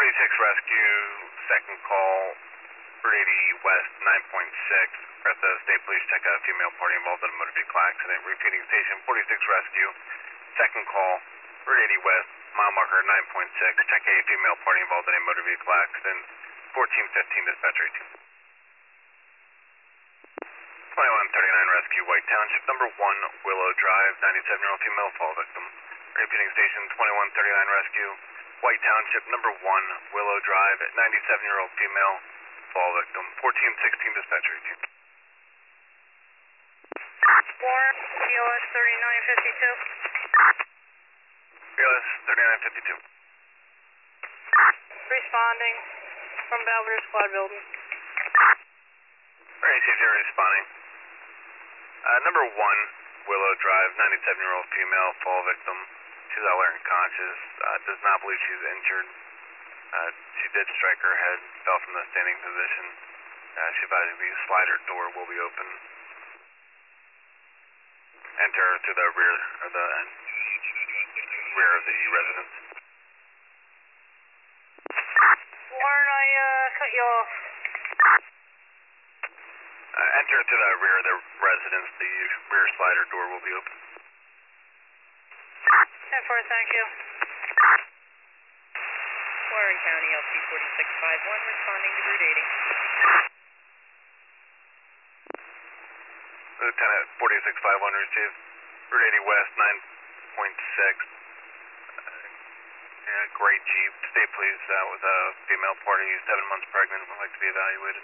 Rescue, second call, 380 West, 9.6. At the State Police, check out female party involved in a motor vehicle accident. Repeating station, 46 Rescue, second call, 380 West, mile marker 9.6. Check a female party involved in a motor vehicle accident. 1415 dispatcher 18. 2139 Rescue, White Township, number 1, Willow Drive, 97-year-old female fall victim. Repeating station, 2139 Rescue, White Township, number 1, Willow Drive, 97-year-old female fall victim. 1416 dispatcher 18. Warren, BLS 3952. BLS 3952. Responding from Belvedere Squad Building. RAC0 responding. Number 1, Willow Drive, 97-year-old female fall victim. She's alert and conscious. Does not believe she's injured. She did strike her head, fell from the standing position. She advised the slider door will be open. Enter to the rear of the residence. Warren, I cut you off. Enter to the rear of the residence. The rear slider door will be open. 10-4, thank you. Warren County, LC 4651, responding to Route 80. Lieutenant 4651 received. Route 80 West, 9.6. Gray Jeep. State Police with a female party, 7 months pregnant, would like to be evaluated.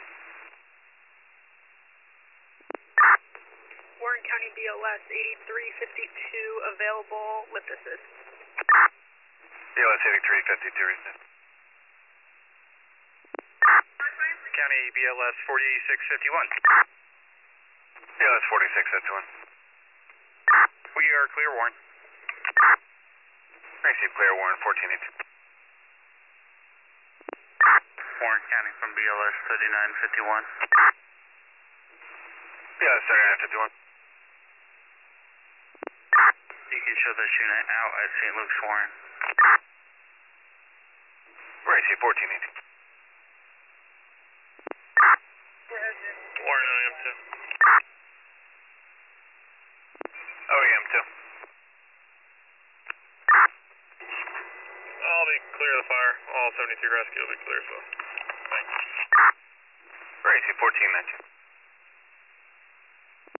Warren County BLS 8352 available, lift assist. BLS 8352 received. County BLS 4651. BLS 4651. We are clear, Warren. Receive clear, Warren 1418. Warren County from BLS 3951. BLS 3951. You can show this unit out at St. Luke's, Warren. Receive 1418. Warren, I am too. OEM 2. I'll be clear of the fire. All 73 rescue will be clear, so thanks. Receive 1419.